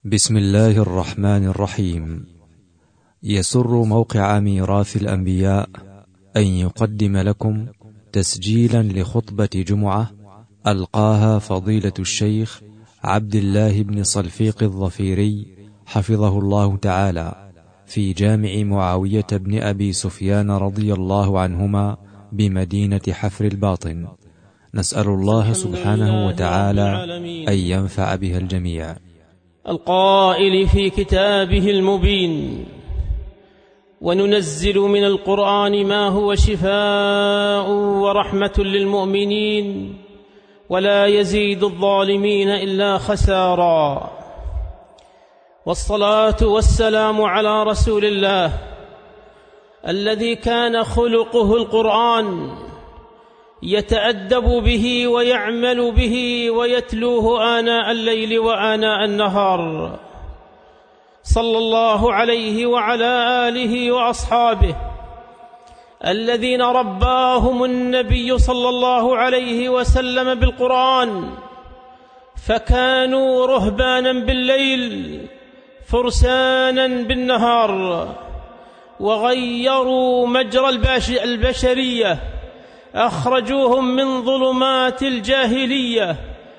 بسم الله الرحمن الرحيم. يسر موقع ميراث الأنبياء أن يقدم لكم تسجيلا لخطبة جمعة ألقاها فضيلة الشيخ عبد الله بن صلفيق الظفيري حفظه الله تعالى في جامع معاوية بن أبي سفيان رضي الله عنهما بمدينة حفر الباطن. نسأل الله سبحانه وتعالى أن ينفع بها الجميع. القائل في كتابه المبين: وننزل من القرآن ما هو شفاء ورحمة للمؤمنين ولا يزيد الظالمين إلا خسارا. والصلاة والسلام على رسول الله الذي كان خلقه القرآن، يتأدب به ويعمل به ويتلوه آناء الليل وآناء النهار، صلى الله عليه وعلى آله وأصحابه الذين رباهم النبي صلى الله عليه وسلم بالقرآن، فكانوا رهبانا بالليل فرسانا بالنهار، وغيروا مجرى البشرية، أخرجوهم من ظلمات الجاهلية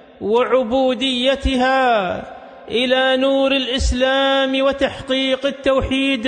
وعبوديتها إلى نور الإسلام وتحقيق التوحيد،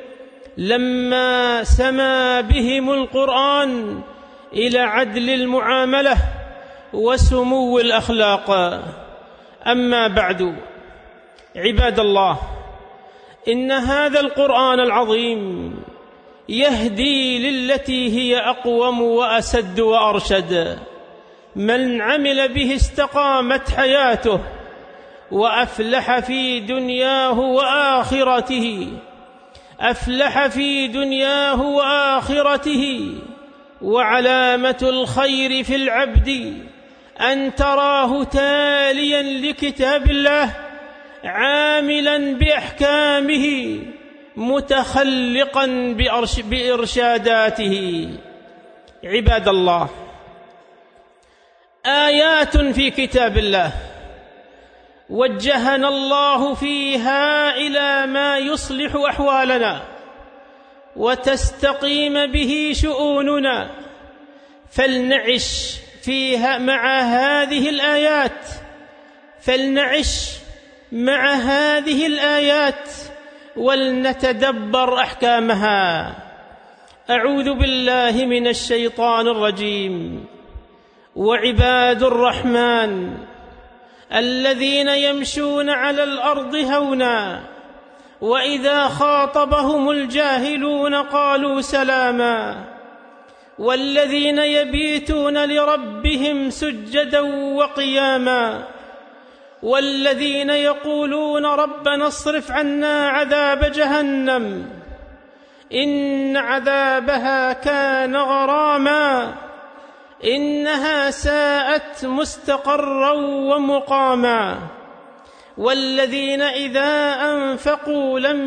لما سما بهم القرآن إلى عدل المعاملة وسمو الأخلاق. أما بعد، عباد الله، إن هذا القرآن العظيم يهدي للتي هي أقوم وأسد وأرشد. من عمل به استقامت حياته وأفلح في دنياه وآخرته، أفلح في دنياه وآخرته. وعلامة الخير في العبد أن تراه تاليا لكتاب الله، عاملا بأحكامه، متخلقا بإرشاداته. عباد الله، آيات في كتاب الله وجهنا الله فيها إلى ما يصلح أحوالنا وتستقيم به شؤوننا، فلنعش فيها مع هذه الآيات، فلنعش مع هذه الآيات ولنتدبر أحكامها. أعوذ بالله من الشيطان الرجيم. وعباد الرحمن الذين يمشون على الأرض هونا وإذا خاطبهم الجاهلون قالوا سلاما، والذين يبيتون لربهم سجدا وقياما، والذين يقولون ربنا اصرف عنا عذاب جهنم إن عذابها كان غراما إنها ساءت مستقرا ومقاما، والذين إذا أنفقوا لم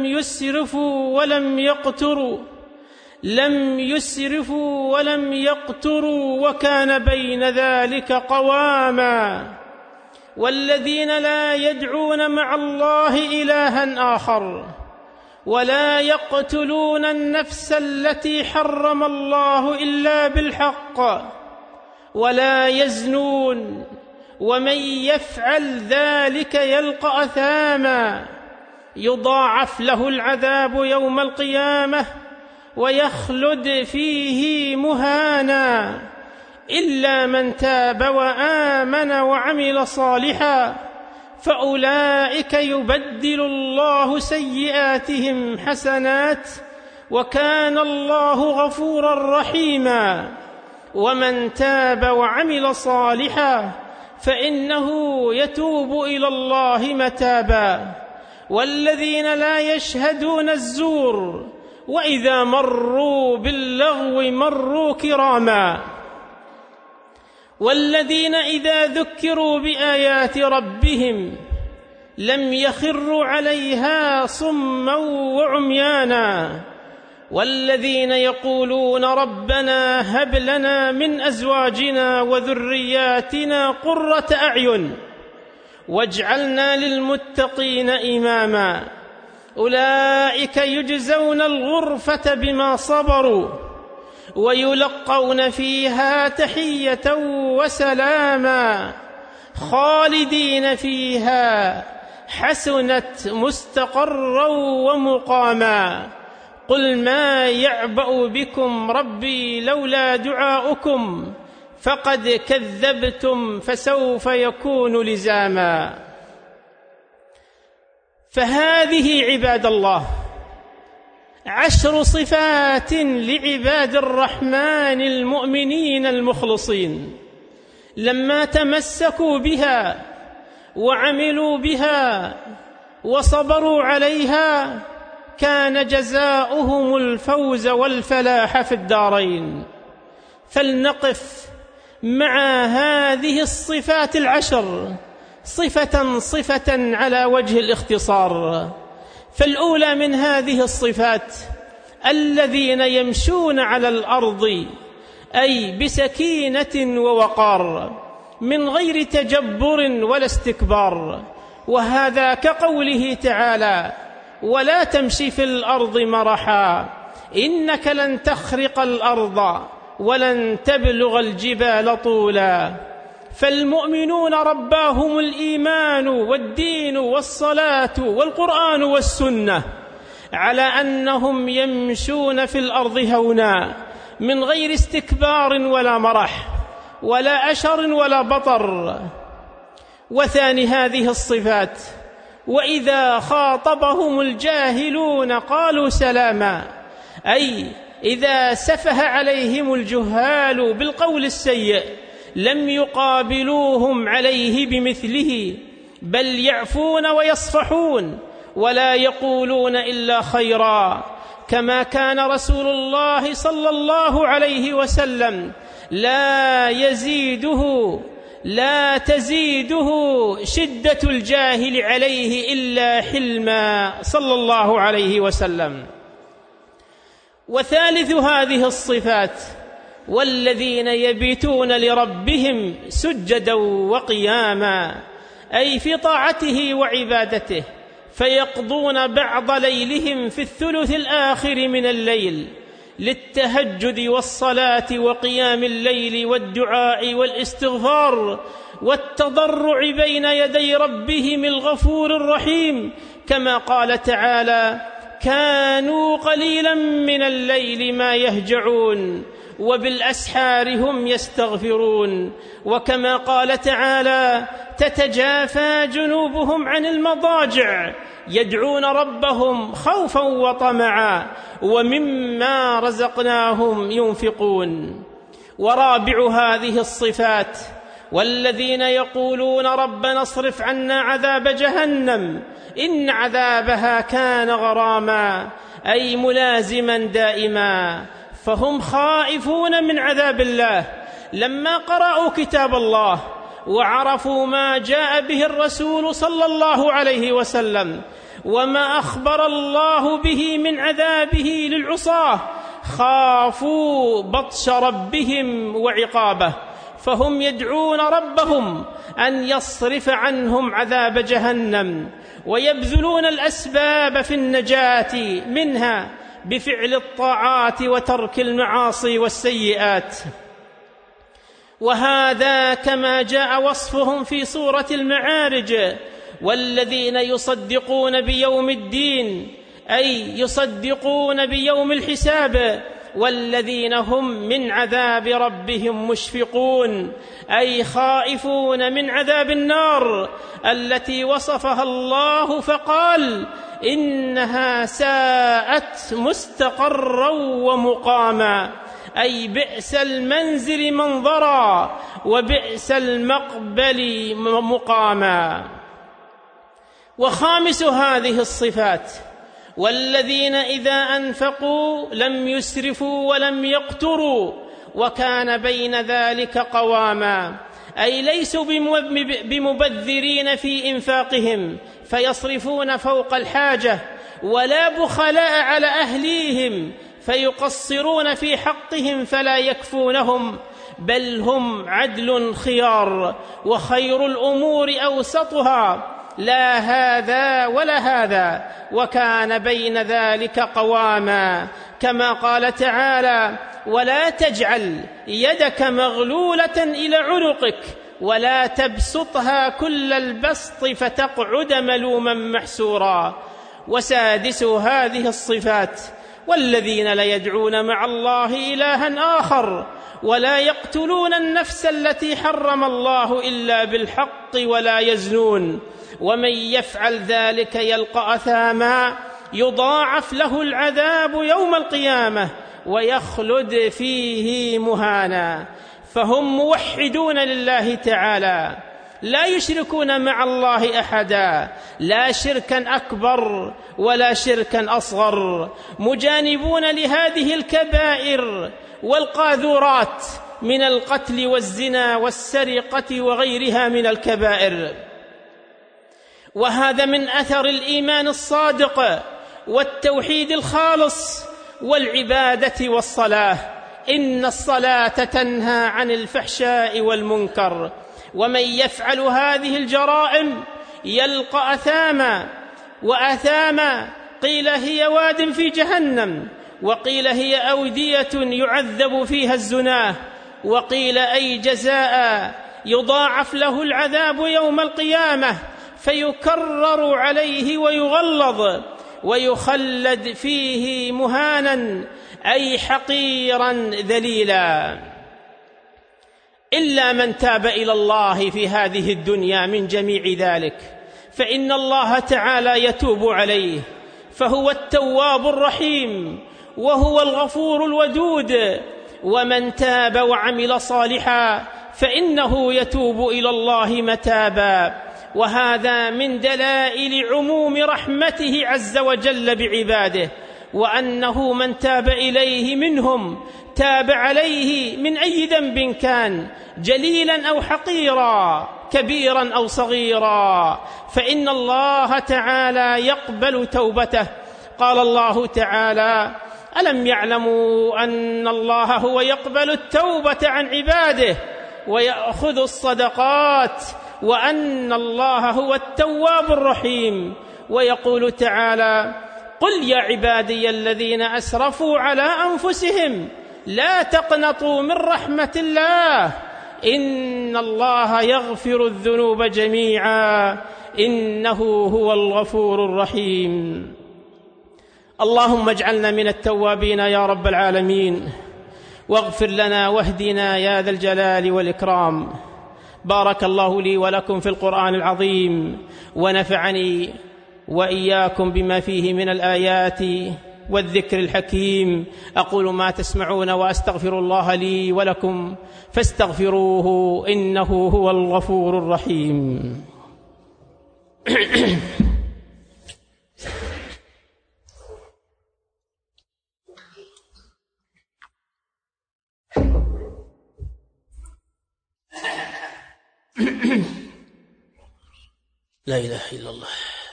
يسرفوا ولم يقتروا وكان بين ذلك قواما، والذين لا يدعون مع الله إلها آخر ولا يقتلون النفس التي حرم الله إلا بالحق ولا يزنون، ومن يفعل ذلك يلقى أثاما يضاعف له العذاب يوم القيامة ويخلد فيه مهانا، إلا من تاب وآمن وعمل صالحا فأولئك يبدل الله سيئاتهم حسنات وكان الله غفورا رحيما. ومن تاب وعمل صالحا فإنه يتوب إلى الله متابا، والذين لا يشهدون الزور وإذا مروا باللغو مروا كراما، والذين إذا ذكروا بآيات ربهم لم يخروا عليها صما وعميانا، والذين يقولون ربنا هب لنا من أزواجنا وذرياتنا قرة أعين واجعلنا للمتقين إماما. أولئك يجزون الغرفة بما صبروا ويلقون فيها تحية وسلاما خالدين فيها حسنت مستقرا ومقاما. قل ما يعبأ بكم ربي لولا دعاؤكم فقد كذبتم فسوف يكون لزاما. فهذه عباد الله 10 صفات لعباد الرحمن المؤمنين المخلصين، لما تمسكوا بها وعملوا بها وصبروا عليها كان جزاؤهم الفوز والفلاح في الدارين. فلنقف مع هذه الصفات 10 صفة على وجه الاختصار. فالأولى من هذه الصفات الذين يمشون على الأرض أي بسكينة ووقار من غير تجبر ولا استكبار، وهذا كقوله تعالى: ولا تمشي في الأرض مرحا إنك لن تخرق الأرض ولن تبلغ الجبال طولا. فالمؤمنون رباهم الإيمان والدين والصلاة والقرآن والسنة على أنهم يمشون في الأرض هونا من غير استكبار ولا مرح ولا أشر ولا بطر. وثاني هذه الصفات: وإذا خاطبهم الجاهلون قالوا سلاما، أي إذا سفه عليهم الجهال بالقول السيء لم يقابلوهم عليه بمثله، بل يعفون ويصفحون ولا يقولون إلا خيرا، كما كان رسول الله صلى الله عليه وسلم لا تزيده شدة الجاهل عليه إلا حلما صلى الله عليه وسلم. وثالث هذه الصفات: والذين يبيتون لربهم سجدا وقياما، أي في طاعته وعبادته، فيقضون بعض ليلهم في الثلث الآخر من الليل للتهجد والصلاة وقيام الليل والدعاء والاستغفار والتضرع بين يدي ربهم الغفور الرحيم، كما قال تعالى: كانوا قليلا من الليل ما يهجعون وبالأسحار هم يستغفرون. وكما قال تعالى: تتجافى جنوبهم عن المضاجع يدعون ربهم خوفا وطمعا ومما رزقناهم ينفقون. ورابع هذه الصفات: والذين يقولون ربنا اصرف عنا عذاب جهنم إن عذابها كان غراما، أي ملازما دائما، فهم خائفون من عذاب الله لما قرأوا كتاب الله وعرفوا ما جاء به الرسول صلى الله عليه وسلم وما أخبر الله به من عذابه للعصاة، خافوا بطش ربهم وعقابه، فهم يدعون ربهم أن يصرف عنهم عذاب جهنم، ويبذلون الأسباب في النجاة منها بفعل الطاعات وترك المعاصي والسيئات. وهذا كما جاء وصفهم في سورة المعارج: والذين يصدقون بيوم الدين، أي يصدقون بيوم الحساب، والذين هم من عذاب ربهم مشفقون، أي خائفون من عذاب النار التي وصفها الله فقال: إنها ساءت مستقرا ومقاما، أي بئس المنزل منظرا وبئس المقبل مقاما. وخامس هذه الصفات: والذين إذا أنفقوا لم يسرفوا ولم يقتروا وكان بين ذلك قواما، أي ليسوا بمبذرين في إنفاقهم فيصرفون فوق الحاجة، ولا بخلاء على أهليهم فيقصرون في حقهم فلا يكفونهم، بل هم عدل خيار، وخير الأمور أوسطها، لا هذا ولا هذا، وكان بين ذلك قواما. كما قال تعالى: ولا تجعل يدك مغلولة إلى عنقك ولا تبسطها كل البسط فتقعد ملوما محسورا. وسادس هذه الصفات: والذين لا يدعون مع الله إلها آخر ولا يقتلون النفس التي حرم الله إلا بالحق ولا يزنون، ومن يفعل ذلك يلقى أثاما يضاعف له العذاب يوم القيامة ويخلد فيه مهانا. فهم موحدون لله تعالى، لا يشركون مع الله أحدا، لا شركا أكبر ولا شركا أصغر، مجانبون لهذه الكبائر والقاذورات من القتل والزنا والسرقة وغيرها من الكبائر. وهذا من أثر الإيمان الصادق والتوحيد الخالص والعبادة والصلاة. إن الصلاة تنهى عن الفحشاء والمنكر. ومن يفعل هذه الجرائم يلقى أثاما، وأثاما قيل هي واد في جهنم، وقيل هي أودية يعذب فيها الزناه، وقيل أي جزاء يضاعف له العذاب يوم القيامة فيكرر عليه ويغلظ ويخلد فيه مهانا أي حقيرا ذليلا. إلا من تاب إلى الله في هذه الدنيا من جميع ذلك فإن الله تعالى يتوب عليه، فهو التواب الرحيم وهو الغفور الودود. ومن تاب وعمل صالحا فإنه يتوب إلى الله متابا. وهذا من دلائل عموم رحمته عز وجل بعباده، وأنه من تاب إليه منهم تاب عليه من أي ذنب كان، جليلا أو حقيرا، كبيرا أو صغيرا، فإن الله تعالى يقبل توبته. قال الله تعالى: ألم يعلموا أن الله هو يقبل التوبة عن عباده ويأخذ الصدقات وأن الله هو التواب الرحيم. ويقول تعالى: قل يا عبادي الذين أسرفوا على أنفسهم لا تقنطوا من رحمة الله إن الله يغفر الذنوب جميعا إنه هو الغفور الرحيم. اللهم اجعلنا من التوابين يا رب العالمين، واغفر لنا واهدنا يا ذا الجلال والإكرام. بارك الله لي ولكم في القرآن العظيم، ونفعني وإياكم بما فيه من الآيات والذكر الحكيم. أقول ما تسمعون وأستغفر الله لي ولكم فاستغفروه إنه هو الغفور الرحيم. لا إله إلا الله.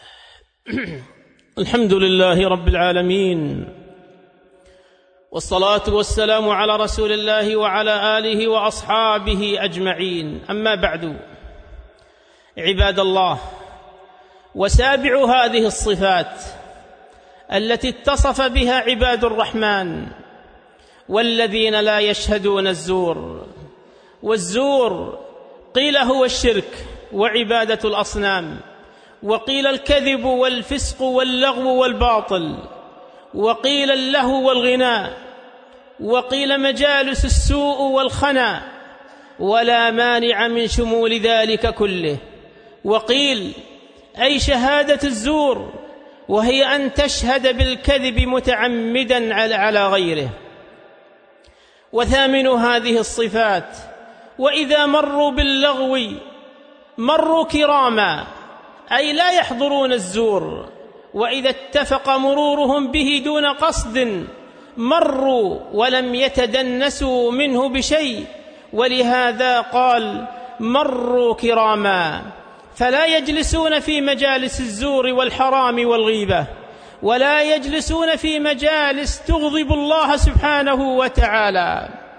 الحمد لله رب العالمين، والصلاة والسلام على رسول الله وعلى آله وأصحابه أجمعين. أما بعد، عباد الله، وسابع هذه الصفات التي اتصف بها عباد الرحمن والذين لا يشهدون الزور. والزور قيل هو الشرك وعبادة الأصنام، وقيل الكذب والفسق واللغو والباطل، وقيل اللهو والغناء، وقيل مجالس السوء والخنا، ولا مانع من شمول ذلك كله. وقيل أي شهادة الزور، وهي أن تشهد بالكذب متعمدا على غيره. وثامن هذه الصفات: وإذا مروا باللغو مروا كراما، أي لا يحضرون الزور، وإذا اتفق مرورهم به دون قصد مروا ولم يتدنسوا منه بشيء، ولهذا قال مروا كراما. فلا يجلسون في مجالس الزور والحرام والغيبة، ولا يجلسون في مجالس تغضب الله سبحانه وتعالى،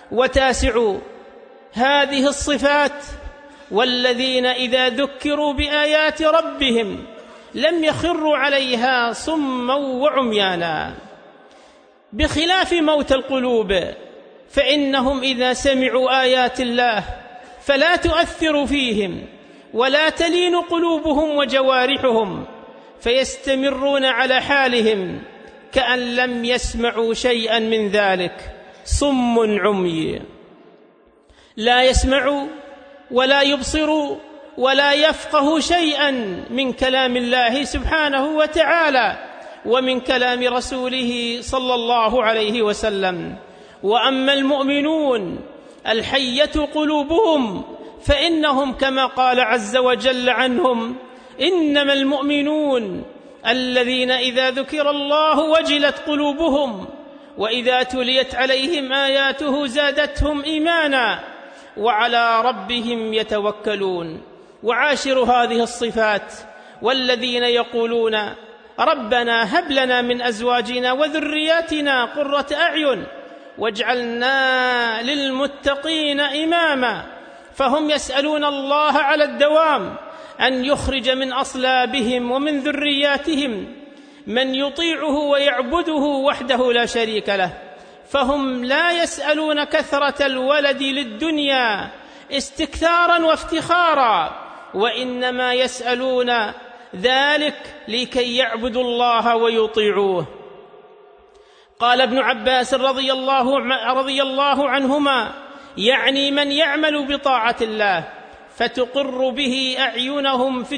وتاسع هذه الصفات: والذين إذا ذكروا بآيات ربهم لم يخروا عليها صما وعميانا. بخلاف موت القلوب، فإنهم إذا سمعوا آيات الله فلا تؤثر فيهم ولا تلين قلوبهم وجوارحهم، فيستمرون على حالهم كأن لم يسمعوا شيئا من ذلك. صم عمي، لا يسمع ولا يبصر ولا يفقه شيئا من كلام الله سبحانه وتعالى ومن كلام رسوله صلى الله عليه وسلم. وأما المؤمنون الحية قلوبهم فإنهم كما قال عز وجل عنهم: إنما المؤمنون الذين إذا ذكر الله وجلت قلوبهم وإذا تليت عليهم آياته زادتهم إيمانا وعلى ربهم يتوكلون. وعاشر هذه الصفات: والذين يقولون ربنا هب لنا من أزواجنا وذرياتنا قرة أعين واجعلنا للمتقين إماما. فهم يسألون الله على الدوام أن يخرج من أصلابهم ومن ذرياتهم من يطيعه ويعبده وحده لا شريك له. فهم لا يسألون كثرة الولد للدنيا استكثارا وافتخارا، وإنما يسألون ذلك لكي يعبدوا الله ويطيعوه. قال ابن عباس رضي الله عنهما: يعني من يعمل بطاعة الله فتقر به أعينهم في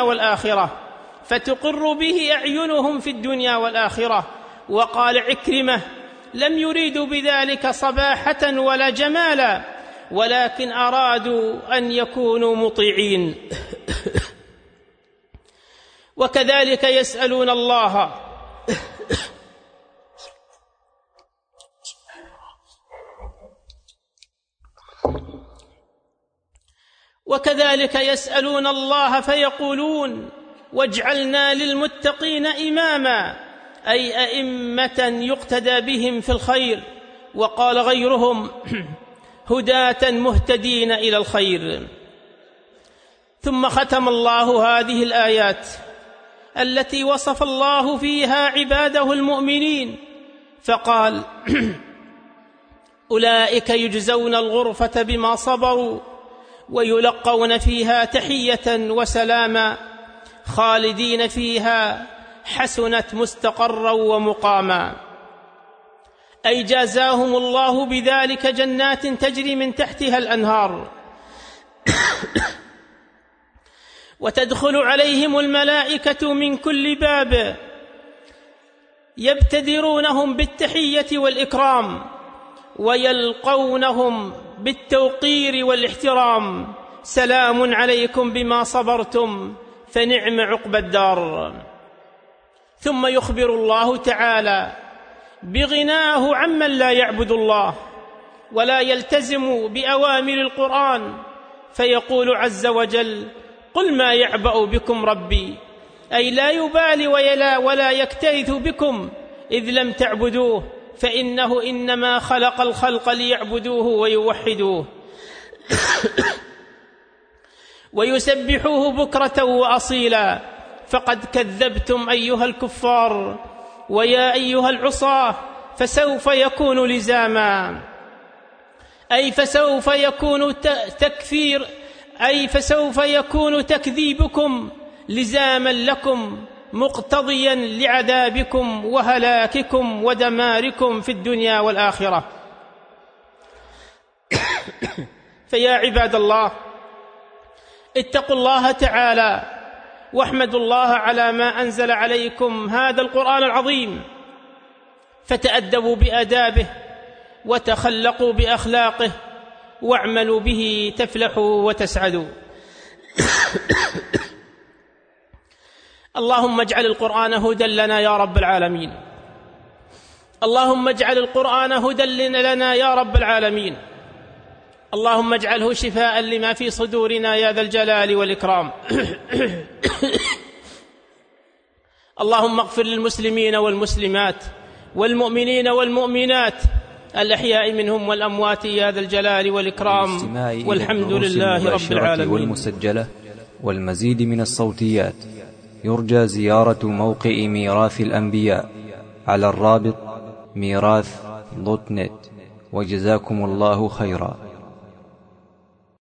الدنيا والآخرة. وقال عكرمة: لم يريدوا بذلك صباحة ولا جمالا، ولكن أرادوا أن يكونوا مطيعين. وكذلك يسألون الله فيقولون: واجعلنا للمتقين إماما، أي أئمة يقتدى بهم في الخير. وقال غيرهم: هداة مهتدين إلى الخير. ثم ختم الله هذه الآيات التي وصف الله فيها عباده المؤمنين فقال: أولئك يجزون الغرفة بما صبروا ويلقون فيها تحية وسلاما خالدين فيها حسنت مستقرا ومقاما. أي جازاهم الله بذلك جنات تجري من تحتها الأنهار وتدخل عليهم الملائكة من كل باب يبتدرونهم بالتحية والإكرام ويلقونهم بالتوقير والاحترام: سلام عليكم بما صبرتم فنعم عقبى الدار. ثم يخبر الله تعالى بغناه عمن لا يعبد الله ولا يلتزم بأوامر القرآن، فيقول عز وجل: قل ما يعبأ بكم ربي، أي لا يبالي ولا يكترث بكم إذ لم تعبدوه، فإنه إنما خلق الخلق ليعبدوه ويوحدوه ويسبحوه بكرة وأصيلا. فقد كذبتم أيها الكفار ويا أيها العصاة فسوف يكون لزاما، أي فسوف يكون تكذيبكم لزاما لكم مقتضيا لعذابكم وهلاككم ودماركم في الدنيا والآخرة. فيا عباد الله، اتقوا الله تعالى واحمدوا الله على ما أنزل عليكم هذا القرآن العظيم، فتأدبوا بآدابه وتخلقوا بأخلاقه واعملوا به تفلحوا وتسعدوا. اللهم اجعل القرآن هدى لنا يا رب العالمين، اللهم اجعل القرآن هدى لنا يا رب العالمين، اللهم اجعله شفاء لما في صدورنا يا ذا الجلال والإكرام. اللهم اغفر للمسلمين والمسلمات والمؤمنين والمؤمنات الأحياء منهم والأموات يا ذا الجلال والإكرام، والحمد لله رب العالمين. والمسجلة والمزيد من الصوتيات يرجى زيارة موقع ميراث الأنبياء على الرابط ميراث.net. وجزاكم الله خيرا.